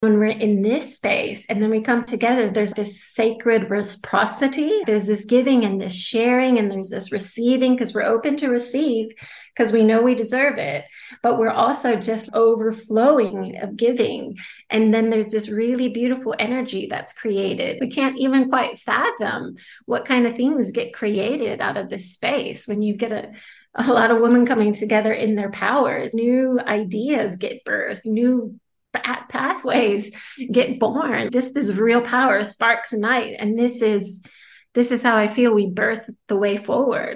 When we're in this space and then we come together, there's this sacred reciprocity. There's this giving and this sharing, and there's this receiving because we're open to receive because we know we deserve it. But we're also just overflowing of giving. And then there's this really beautiful energy that's created. We can't even quite fathom what kind of things get created out of this space when you get a lot of women coming together in their powers. New ideas get birthed, new pathways get born. This is real power, sparks ignite, and this is how I feel we birth the way forward.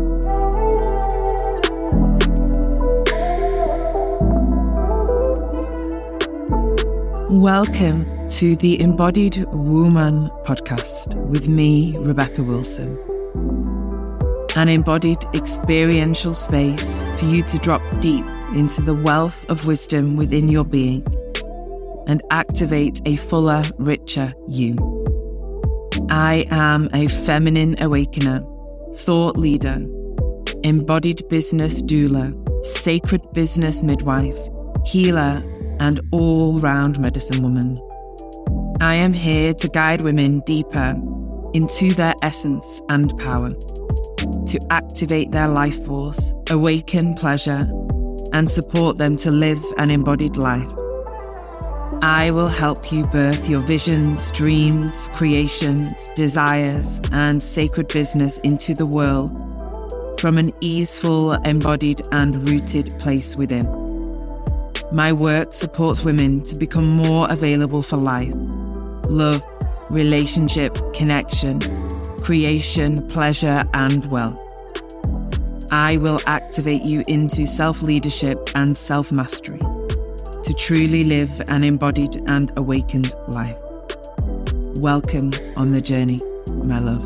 Welcome to the Embodied Woman podcast with me, Rebecca Wilson. An embodied experiential space for you to drop deep into the wealth of wisdom within your being and activate a fuller, richer you. I am a feminine awakener, thought leader, embodied business doula, sacred business midwife, healer, and all-round medicine woman. I am here to guide women deeper into their essence and power, to activate their life force, awaken pleasure, and support them to live an embodied life. I will help you birth your visions, dreams, creations, desires, and sacred business into the world from an easeful, embodied, and rooted place within. My work supports women to become more available for life, love, relationship, connection, creation, pleasure, and wealth. I will activate you into self-leadership and self-mastery to truly live an embodied and awakened life. Welcome on the journey, my love.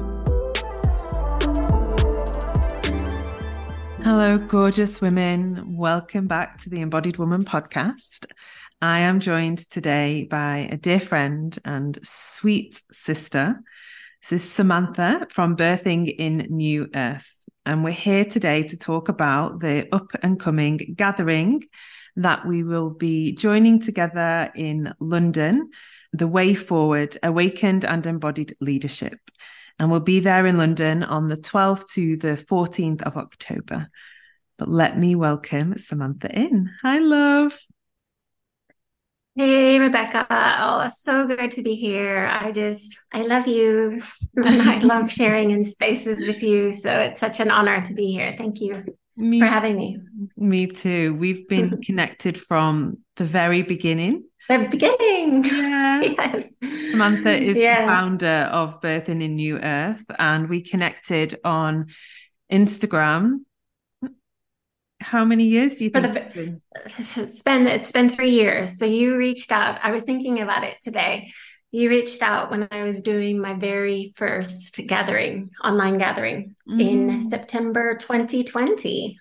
Hello, gorgeous women. Welcome back to the Embodied Woman podcast. I am joined today by a dear friend and sweet sister. This is Samantha from Birthing in New Earth. And we're here today to talk about the up and coming gathering that we will be joining together in London, The Way Forward, Awakened and Embodied Leadership. And we'll be there in London on the 12th to the 14th of October. But let me welcome Samantha in. Hi, love. Hey, Rebecca. Oh, so good to be here. I love you. And I love sharing in spaces with you. So it's such an honor to be here. Thank you for having me. Me too. We've been connected from the very beginning. The beginning. Yeah. Yes. Samantha is the founder of Birthing in New Earth, and we connected on Instagram. How many years do you think? It's been 3 years. So you reached out. I was thinking about it today. You reached out when I was doing my very first online gathering in September 2020.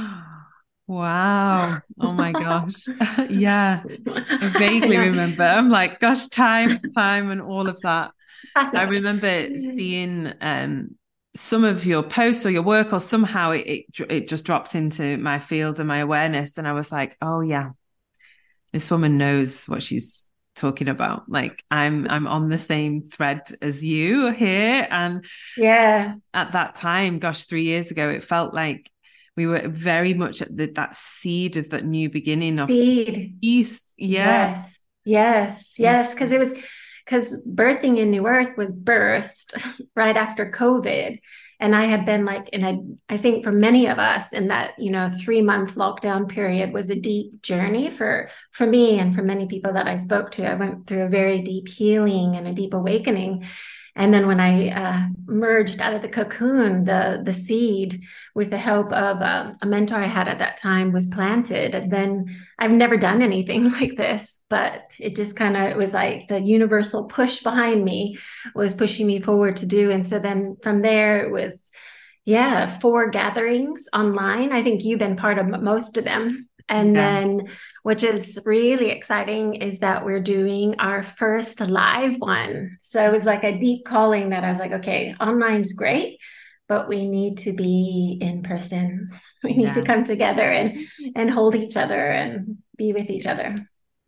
Wow. Oh my gosh. Yeah. I vaguely remember. I'm like, gosh, time and all of that. I remember seeing some of your posts or your work, or somehow it just dropped into my field and my awareness. And I was like, oh yeah, this woman knows what she's talking about. Like I'm on the same thread as you here. And yeah, at that time, gosh, 3 years ago, it felt like we were very much at that seed of that new beginning of peace. Yeah. Yes. Because Birthing in New Earth was birthed right after COVID. And I had been like, I think for many of us in that, 3-month lockdown period was a deep journey for me and for many people that I spoke to. I went through a very deep healing and a deep awakening. And then when I emerged out of the cocoon, the seed, with the help of a mentor I had at that time, was planted. And then I've never done anything like this, but it just it was like the universal push behind me was pushing me forward to do. And so then from there, it was, 4 gatherings online. I think you've been part of most of them. And then, which is really exciting, is that we're doing our first live one. So it was like a deep calling that I was like, okay, online's great, but we need to be in person. We need to come together and hold each other and be with each other.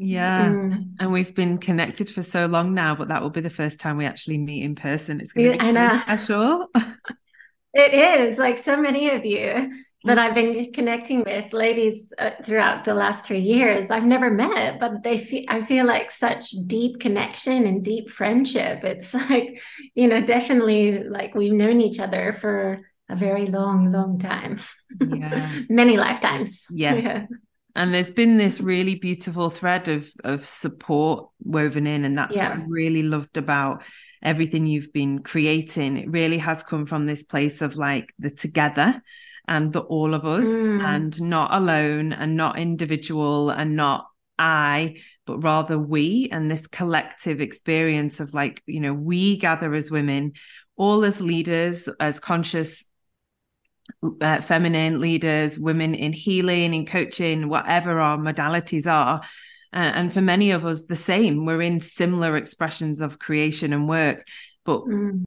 Yeah. And we've been connected for so long now, but that will be the first time we actually meet in person. It's going to be I so know. special. It is, like so many of you that I've been connecting with, ladies, throughout the last 3 years. I've never met, but I feel like such deep connection and deep friendship. It's like, definitely like we've known each other for a very long, long time. Yeah. Many lifetimes. Yeah. Yeah. And there's been this really beautiful thread of support woven in. And that's what I Yeah. really loved about everything you've been creating. It really has come from this place of like the together and the all of us, and not alone and not individual and not I, but rather we, and this collective experience of like, we gather as women, all as leaders, as conscious feminine leaders, women in healing, in coaching, whatever our modalities are. And for many of us, the same. We're in similar expressions of creation and work, but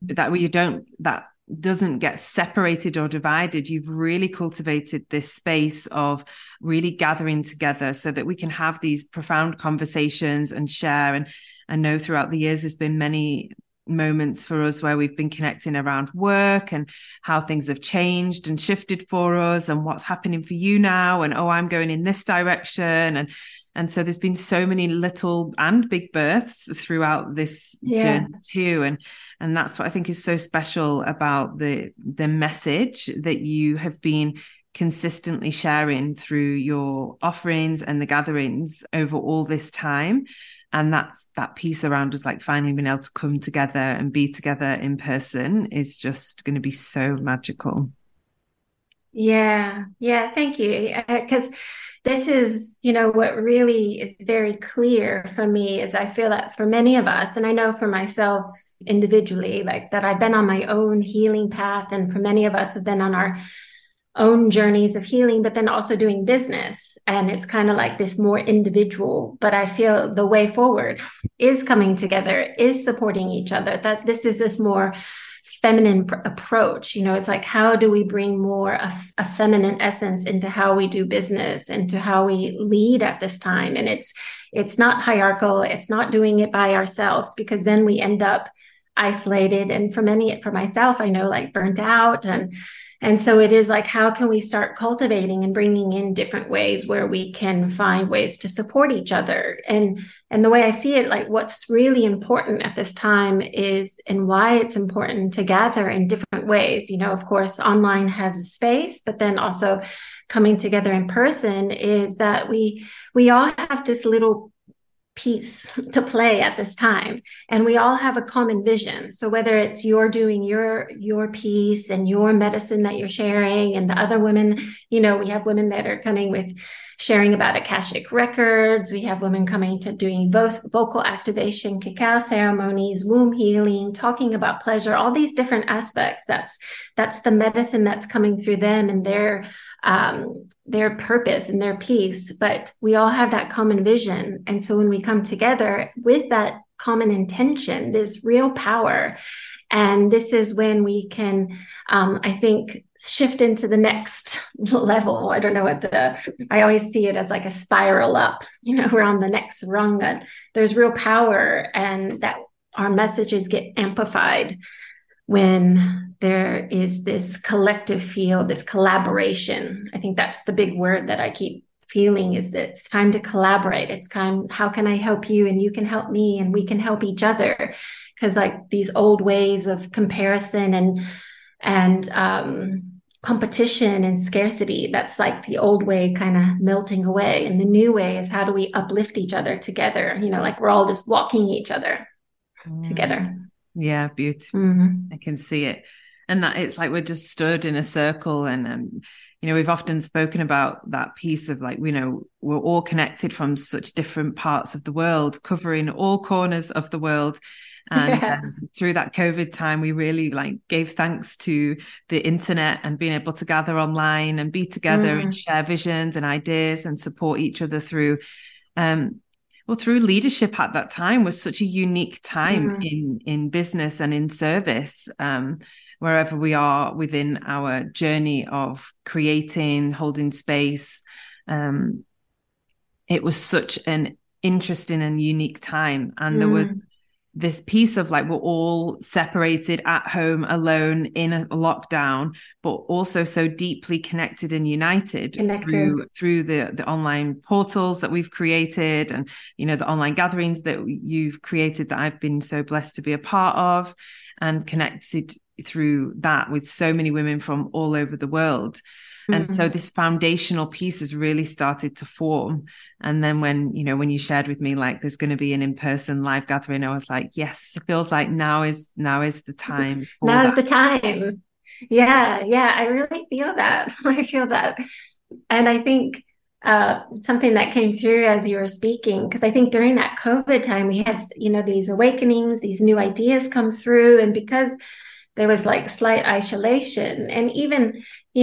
that doesn't get separated or divided. You've really cultivated this space of really gathering together so that we can have these profound conversations and share. And I know throughout the years, there's been many moments for us where we've been connecting around work and how things have changed and shifted for us and what's happening for you now, and I'm going in this direction, and so there's been so many little and big births throughout this journey too, and that's what I think is so special about the message that you have been consistently sharing through your offerings and the gatherings over all this time. And that's that piece around us, like finally being able to come together and be together in person, is just going to be so magical. Yeah. Yeah. Thank you. Because this is, what really is very clear for me is I feel that for many of us, and I know for myself individually, like that I've been on my own healing path, and for many of us have been on our own journeys of healing, but then also doing business. And it's kind of like this more individual, but I feel the way forward is coming together, is supporting each other, that this is this more feminine approach. It's like, how do we bring more a feminine essence into how we do business, into how we lead at this time? And it's not hierarchical. It's not doing it by ourselves, because then we end up isolated. And for myself, I know, like burnt out. And so it is like, how can we start cultivating and bringing in different ways where we can find ways to support each other? And the way I see it, like what's really important at this time is, and why it's important to gather in different ways. Of course, online has a space, but then also coming together in person is that we all have this little piece to play at this time, and we all have a common vision. So whether it's you're doing your piece and your medicine that you're sharing, and the other women, we have women that are coming with sharing about Akashic records. We have women coming to doing vocal activation, cacao ceremonies, womb healing, talking about pleasure, all these different aspects. That's the medicine that's coming through them and their purpose and their piece. But we all have that common vision. And so when we come together with that common intention, there's real power. And this is when we can, I think, shift into the next level. I don't know I always see it as like a spiral up, we're on the next rung. There's real power, and that our messages get amplified when there is this collective feel, this collaboration. I think that's the big word that I keep feeling, is that it's time to collaborate. It's time, how can I help you and you can help me and we can help each other? Because like these old ways of comparison and competition and scarcity, that's like the old way kind of melting away. And the new way is, how do we uplift each other together? Like we're all just walking each other together. Yeah, beautiful. I can see it. And that it's like we're just stood in a circle, and we've often spoken about that piece of like, we're all connected from such different parts of the world, covering all corners of the world. And through that COVID time, we really like gave thanks to the internet and being able to gather online and be together and share visions and ideas and support each other through through leadership at that time was such a unique time in business and in service, wherever we are within our journey of creating, holding space. It was such an interesting and unique time. And there Mm. was this piece of like, we're all separated at home, alone in a lockdown, but also so deeply connected and united through the online portals that we've created, and, you know, the online gatherings that you've created that I've been so blessed to be a part of, and connected through that with so many women from all over the world. And so this foundational piece has really started to form. And then when you shared with me, like, there's going to be an in-person live gathering, I was like, yes, it feels like now is the time. Now is the time. Yeah. I really feel that. I feel that. And I think something that came through as you were speaking, because I think during that COVID time, we had, these awakenings, these new ideas come through. And because there was like slight isolation, and even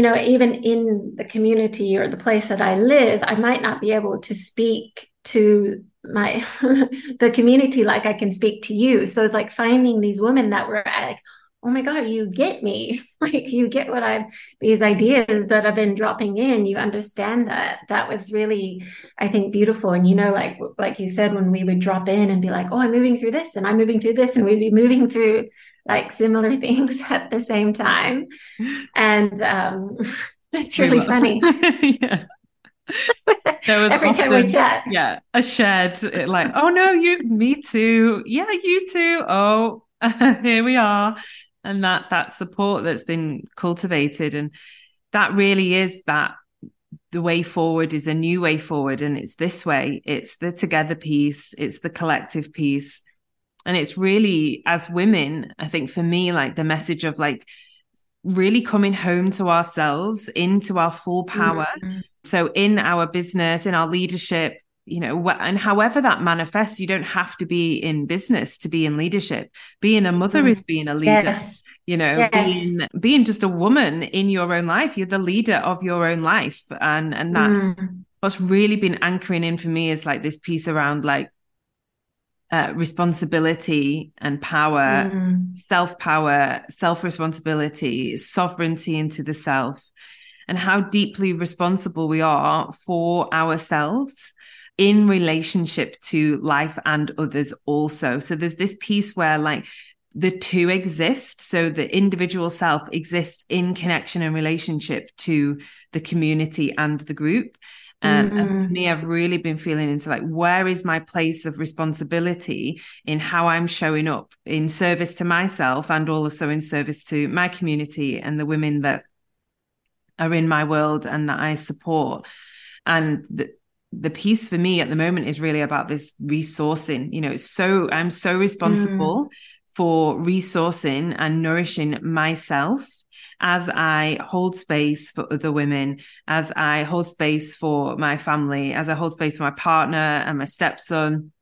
in the community or the place that I live, I might not be able to speak to my the community like I can speak to you. So it's like finding these women that were like, oh my God, you get me. Like, you get these ideas that I've been dropping in, you understand that was really, I think, beautiful. And, like you said, when we would drop in and be like, oh, I'm moving through this and I'm moving through this, and we'd be moving through like similar things at the same time. And it's really funny. Yeah. There was every time we chat. Yeah, a shared, like, oh no, me too. Yeah, you too. Oh, here we are. And that support that's been cultivated, and that really is that the way forward is a new way forward. And it's this way. It's the together piece. It's the collective piece. And it's really, as women, I think for me, like the message of like really coming home to ourselves, into our full power. Mm-hmm. So in our business, in our leadership, and however that manifests, you don't have to be in business to be in leadership. Being a mother is being a leader. Yes. Being just a woman in your own life, you're the leader of your own life. And that what's really been anchoring in for me is like this piece around like responsibility and power, self-power, self-responsibility, sovereignty into the self, and how deeply responsible we are for ourselves in relationship to life and others also. So there's this piece where like the two exist. So the individual self exists in connection and relationship to the community and the group. And for me, I've really been feeling into like, where is my place of responsibility in how I'm showing up in service to myself, and also in service to my community and the women that are in my world and that I support. And the piece for me at the moment is really about this resourcing. I'm so responsible for resourcing and nourishing myself as I hold space for other women, as I hold space for my family, as I hold space for my partner and my stepson.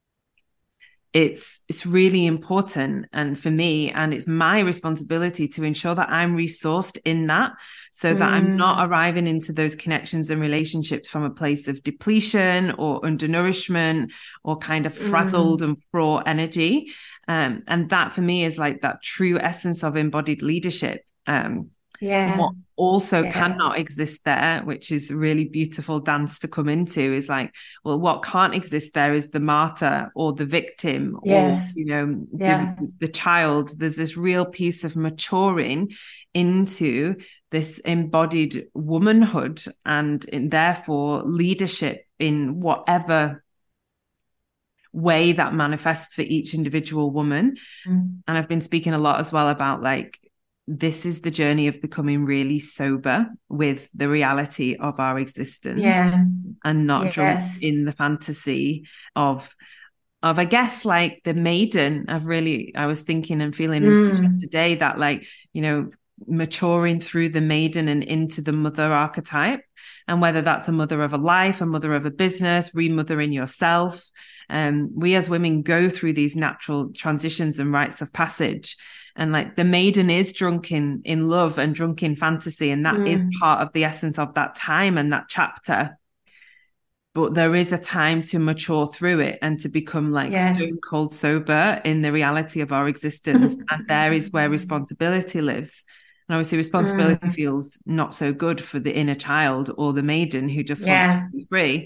It's really important, and for me, and it's my responsibility to ensure that I'm resourced in that, so that I'm not arriving into those connections and relationships from a place of depletion or undernourishment or kind of frazzled and fraught energy. And that for me is like that true essence of embodied leadership. What also cannot exist there, which is a really beautiful dance to come into, is like, well, what can't exist there is the martyr or the victim or the child. There's this real piece of maturing into this embodied womanhood, and therefore leadership in whatever way that manifests for each individual woman. And I've been speaking a lot as well about like, this is the journey of becoming really sober with the reality of our existence, and not drunk in the fantasy of I guess like the maiden. I was thinking and feeling into yesterday that like, maturing through the maiden and into the mother archetype, and whether that's a mother of a life, a mother of a business, remothering yourself. We as women go through these natural transitions and rites of passage. And like the maiden is drunk in love and drunk in fantasy. And that is part of the essence of that time and that chapter. But there is a time to mature through it and to become like stone cold sober in the reality of our existence. And there is where responsibility lives. And obviously responsibility feels not so good for the inner child or the maiden who just wants to be free.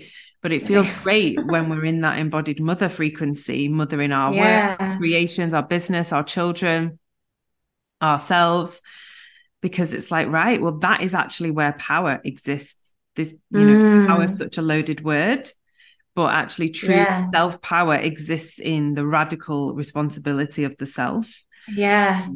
But it feels great when we're in that embodied mother frequency, mothering our work, Yeah. creations, our business, our children, ourselves, because it's like, right, well, that is actually where power exists. This, power is such a loaded word, but actually true self-power exists in the radical responsibility of the self. Yeah.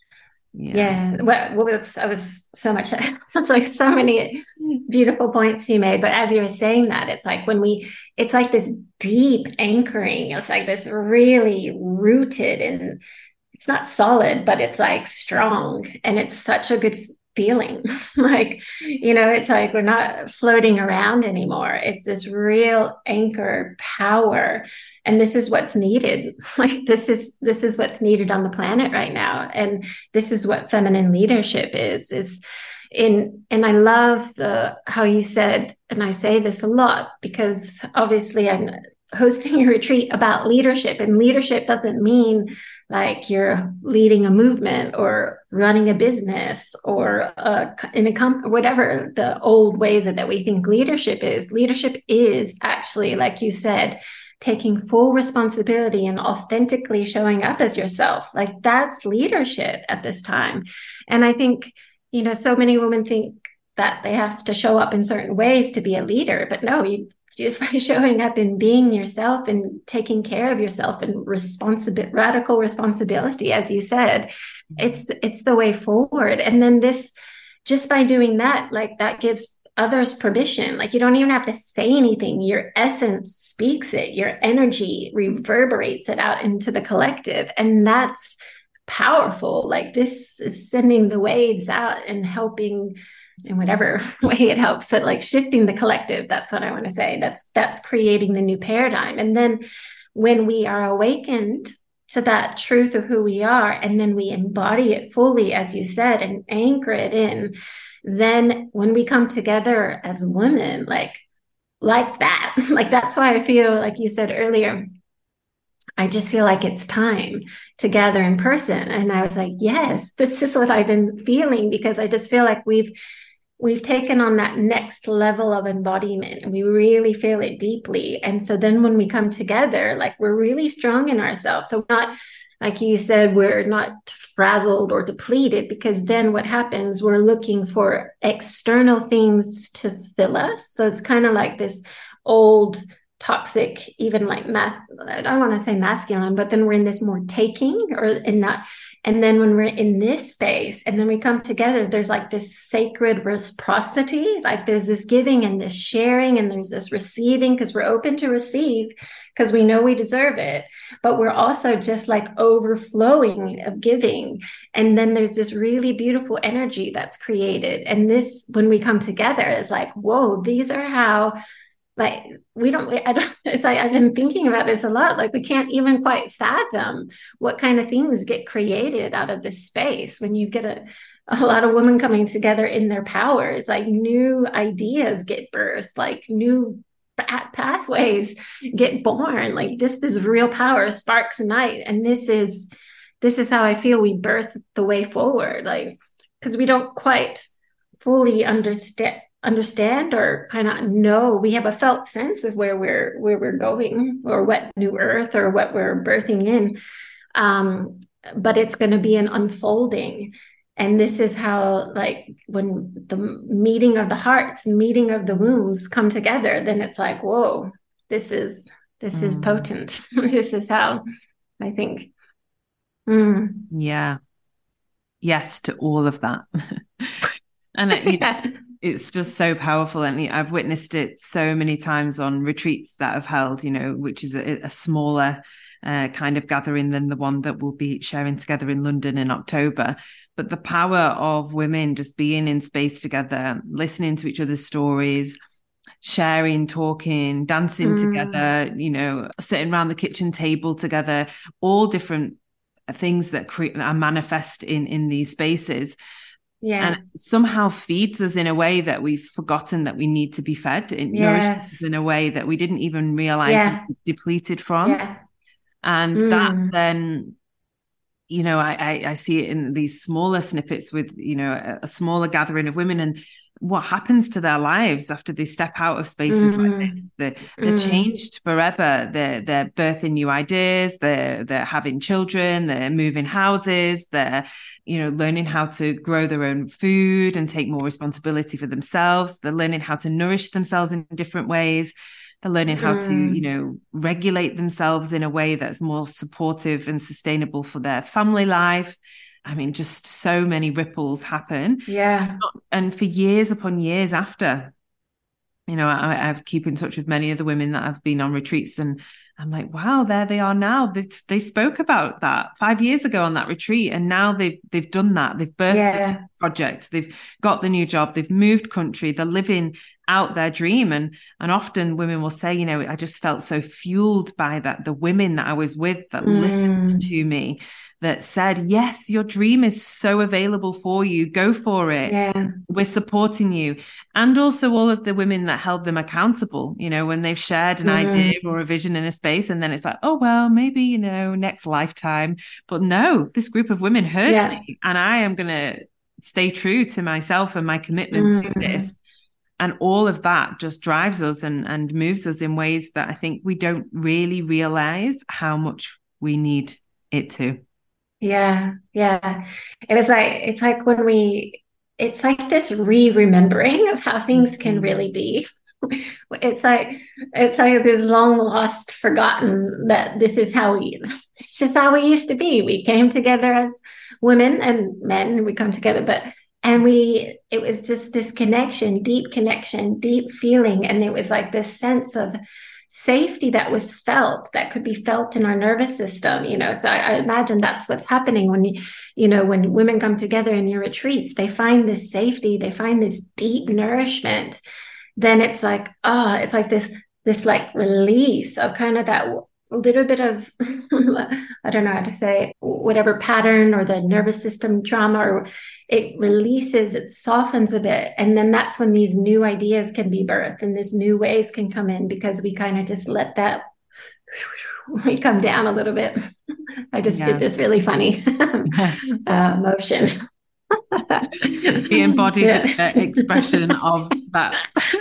What was, I was so much, it's like so many beautiful points you made. But as you were saying that, it's like it's like this deep anchoring. It's like this really rooted and it's not solid, but it's like strong. And it's such a good feeling. Like, it's like we're not floating around anymore. It's this real anchor power. And this is what's needed. Like this is what's needed on the planet right now. And this is what feminine leadership is and I love how you said, and I say this a lot because obviously I'm hosting a retreat about leadership, and leadership doesn't mean like you're leading a movement or running a business or in a company, whatever the old ways that we think leadership is. Leadership is actually, like you said, taking full responsibility and authentically showing up as yourself. Like that's leadership at this time. And I think, so many women think that they have to show up in certain ways to be a leader, but no, by showing up and being yourself and taking care of yourself and radical responsibility, as you said, it's the way forward. And then just by doing that, like that gives others permission. Like you don't even have to say anything. Your essence speaks it. Your energy reverberates it out into the collective. And that's powerful. Like this is sending the waves out and helping in whatever way it helps. So like shifting the collective, that's what I want to say. That's creating the new paradigm. And then when we are awakened to that truth of who we are, and then we embody it fully, as you said, and anchor it in, then when we come together as women, like that, like that's why I feel like you said earlier, I just feel like it's time to gather in person. And I was like, yes, this is what I've been feeling, because I just feel like we've taken on that next level of embodiment and we really feel it deeply. And so then when we come together, like we're really strong in ourselves. So not, like you said, we're not frazzled or depleted, because then what happens, we're looking for external things to fill us. So it's kind of like this old toxic, even like I don't want to say masculine, but then we're in this more taking or in that. And then when we're in this space and then we come together, there's like this sacred reciprocity, like there's this giving and this sharing and there's this receiving, because we're open to receive because we know we deserve it, but we're also just like overflowing of giving. And then there's this really beautiful energy that's created. And this, when we come together, is like, whoa, these are how, like, it's like, I've been thinking about this a lot. Like we can't even quite fathom what kind of things get created out of this space when you get a lot of women coming together in their power. It's like new ideas get birthed, like new pathways get born. Like this real power sparks a night. And this is how I feel we birth the way forward. Like, because we don't quite fully understand or kind of know. We have a felt sense of where we're going, or what new earth or what we're birthing in, but it's going to be an unfolding. And this is how, like, when the meeting of the hearts, meeting of the wombs come together, then it's like, whoa, this is potent. This is how I think. Yeah, yes to all of that. And it's just so powerful. And I've witnessed it so many times on retreats that I've held, which is a smaller kind of gathering than the one that we'll be sharing together in London in October. But the power of women just being in space together, listening to each other's stories, sharing, talking, dancing together, sitting around the kitchen table together, all different things that are manifest in these spaces. Yeah. And somehow feeds us in a way that we've forgotten that we need to be fed. It nourishes us in a way that we didn't even realize we depleted from. Yeah. And that then, I see it in these smaller snippets with, a smaller gathering of women. And what happens to their lives after they step out of spaces like this. They're changed forever. They're birthing new ideas. They're having children. They're moving houses. They're, learning how to grow their own food and take more responsibility for themselves. They're learning how to nourish themselves in different ways. They're learning how to, regulate themselves in a way that's more supportive and sustainable for their family life. I mean, just so many ripples happen. Yeah. And for years upon years after, I keep in touch with many of the women that have been on retreats, and I'm like, wow, there they are now. They spoke about that 5 years ago on that retreat, and now they've done that. They've birthed the project. They've got the new job. They've moved country. They're living out their dream. And often women will say, I just felt so fueled by that. The women that I was with that listened to me, that said, yes, your dream is so available for you. Go for it. Yeah. We're supporting you. And also all of the women that held them accountable, when they've shared an idea or a vision in a space, and then it's like, oh, well, maybe, next lifetime. But no, this group of women heard me, and I am going to stay true to myself and my commitment to this. And all of that just drives us and moves us in ways that I think we don't really realize how much we need it to. Yeah. It's like it's like this remembering of how things can really be. It's like this long lost, forgotten that this is how we used to be. We came together as women and men. We come together, it was just this connection, deep feeling, and it was like this sense of safety that was felt, that could be felt in our nervous system, so I imagine that's what's happening when women come together in your retreats. They find this safety, they find this deep nourishment. Then it's like this like release of kind of that little bit of I don't know how to say, whatever pattern or the nervous system trauma, or it releases, it softens a bit, and then that's when these new ideas can be birthed and these new ways can come in, because we kind of just let that we come down a little bit. I just did this really funny motion. The embodied expression of that.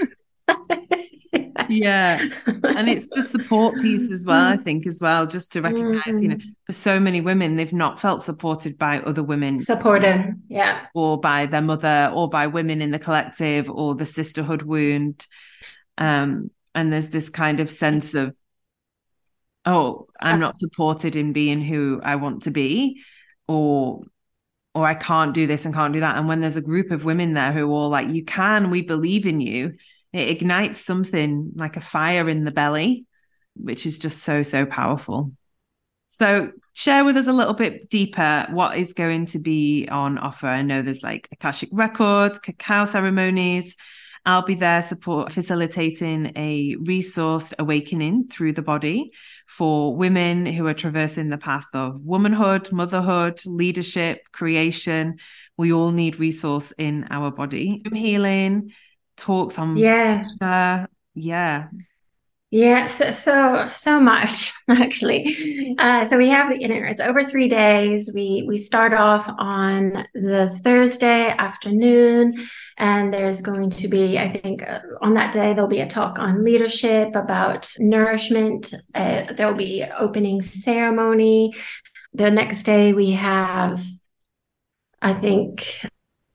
Yeah. And it's the support piece as well, I think, just to recognize, for so many women, they've not felt supported by other women. Supported, yeah. Or by their mother, or by women in the collective, or the sisterhood wound. And there's this kind of sense of, oh, I'm not supported in being who I want to be, or I can't do this and can't do that. And when there's a group of women there who are all like, you can, we believe in you, it ignites something like a fire in the belly, which is just so, so powerful. So share with us a little bit deeper what is going to be on offer. I know there's like Akashic Records, cacao ceremonies. I'll be there facilitating a resourced awakening through the body for women who are traversing the path of womanhood, motherhood, leadership, creation. We all need resource in our body. Healing, talks on so much actually. So we have it's over 3 days. We start off on the Thursday afternoon, and there's going to be, I think, on that day there'll be a talk on leadership, about nourishment. There'll be opening ceremony. The next day we have, I think,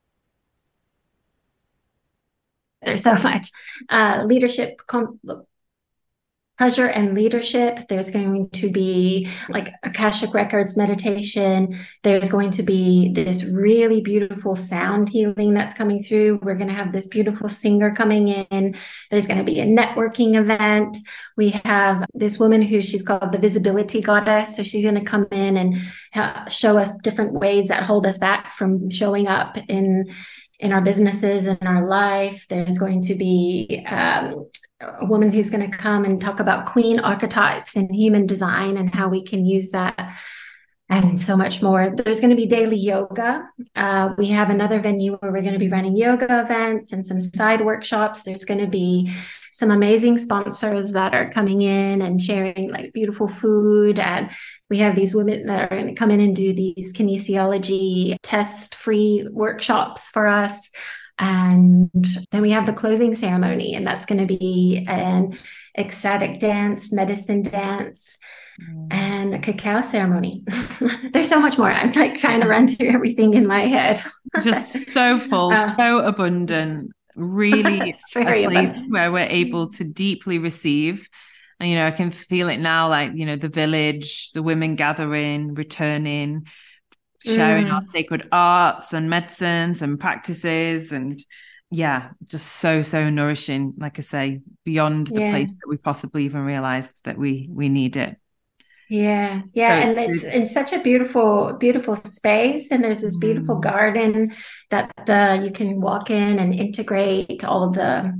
there's so much leadership, pleasure and leadership. There's going to be like Akashic Records meditation. There's going to be this really beautiful sound healing that's coming through. We're going to have this beautiful singer coming in. There's going to be a networking event. We have this woman she's called the Visibility Goddess. So she's going to come in and show us different ways that hold us back from showing up in our businesses and our life. There's going to be a woman who's going to come and talk about queen archetypes and human design and how we can use that, and so much more. There's going to be daily yoga. We have another venue where we're going to be running yoga events and some side workshops. There's going to be some amazing sponsors that are coming in and sharing like beautiful food. And we have these women that are going to come in and do these kinesiology test-free workshops for us. And then we have the closing ceremony, and that's going to be an ecstatic dance, medicine dance, and a cacao ceremony. There's so much more. I'm like trying to run through everything in my head. Just so full, so abundant, really a place abundant, where we're able to deeply receive. And, I can feel it now, like, the village, the women gathering, returning, sharing our sacred arts and medicines and practices. And just so nourishing, like I say, beyond the place that we possibly even realized that we need it. Yeah. So and it's in such a beautiful space, and there's this beautiful garden that you can walk in and integrate all the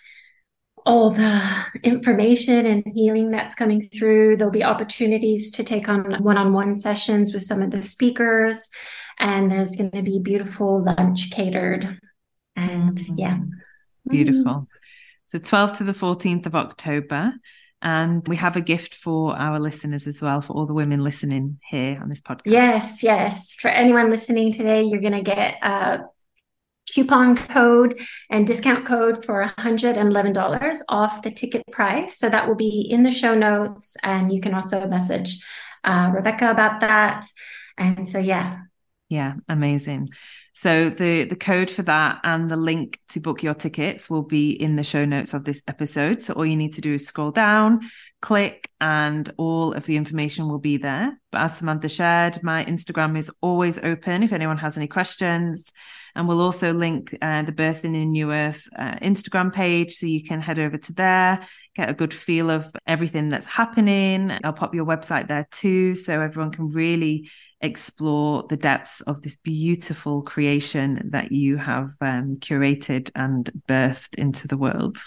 information and healing that's coming through. There'll be opportunities to take on one-on-one sessions with some of the speakers, and there's going to be beautiful lunch catered. And beautiful. So 12th to the 14th of October. And we have a gift for our listeners as well, for all the women listening here on this podcast. Yes. For anyone listening today, you're going to get a coupon code and discount code for $111 off the ticket price. So that will be in the show notes. And you can also message Rebecca about that. And so, yeah, amazing. So the code for that and the link to book your tickets will be in the show notes of this episode. So all you need to do is scroll down, click, and all of the information will be there. But as Samantha shared, my Instagram is always open if anyone has any questions. And we'll also link the Birthing in New Earth Instagram page, so you can head over to there, get a good feel of everything that's happening. I'll pop your website there too, so everyone can really explore the depths of this beautiful creation that you have curated and birthed into the world.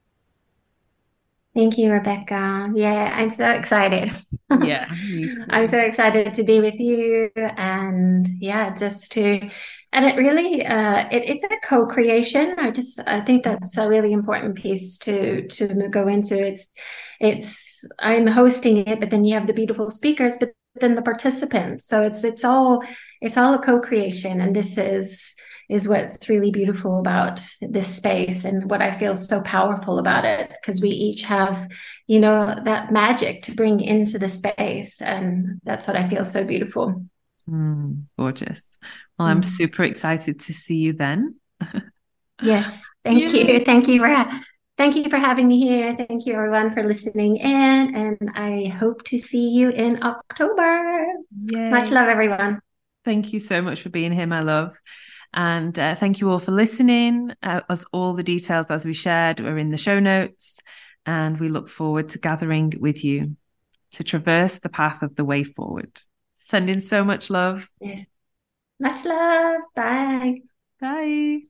Thank you, Rebecca. Yeah, I'm so excited. I'm so excited to be with you, and and it really it's a co-creation. I think that's a really important piece to go into. It's I'm hosting it, but then you have the beautiful speakers, but then the participants. So it's all a co-creation, and this is what's really beautiful about this space, and what I feel so powerful about it, because we each have, that magic to bring into the space. And that's what I feel so beautiful. Gorgeous. Well, I'm super excited to see you then. Yes. Thank you. Thank you for having me here. Thank you, everyone, for listening in. And I hope to see you in October. Yay. Much love, everyone. Thank you so much for being here, my love. And thank you all for listening. As all the details, as we shared, are in the show notes. And we look forward to gathering with you to traverse the path of the way forward. Sending so much love. Yes. Much love. Bye. Bye.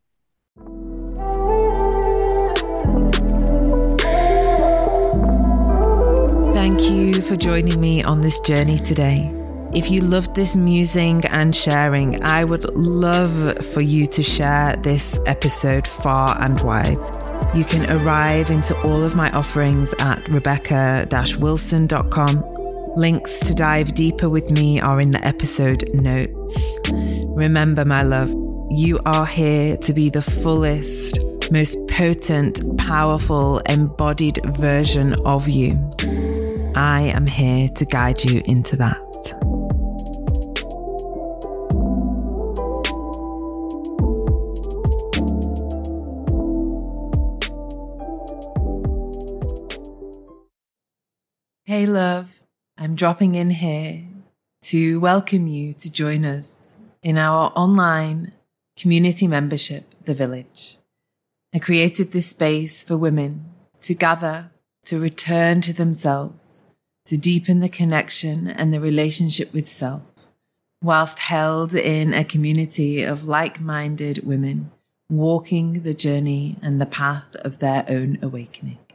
Thank you for joining me on this journey today. If you loved this musing and sharing, I would love for you to share this episode far and wide. You can arrive into all of my offerings at rebecca-wilson.com. Links to dive deeper with me are in the episode notes. Remember, my love, you are here to be the fullest, most potent, powerful, embodied version of you. I am here to guide you into that. Hey, love. I'm dropping in here to welcome you to join us in our online community membership, The Village. I created this space for women to gather, to return to themselves, to deepen the connection and the relationship with self, whilst held in a community of like-minded women walking the journey and the path of their own awakening.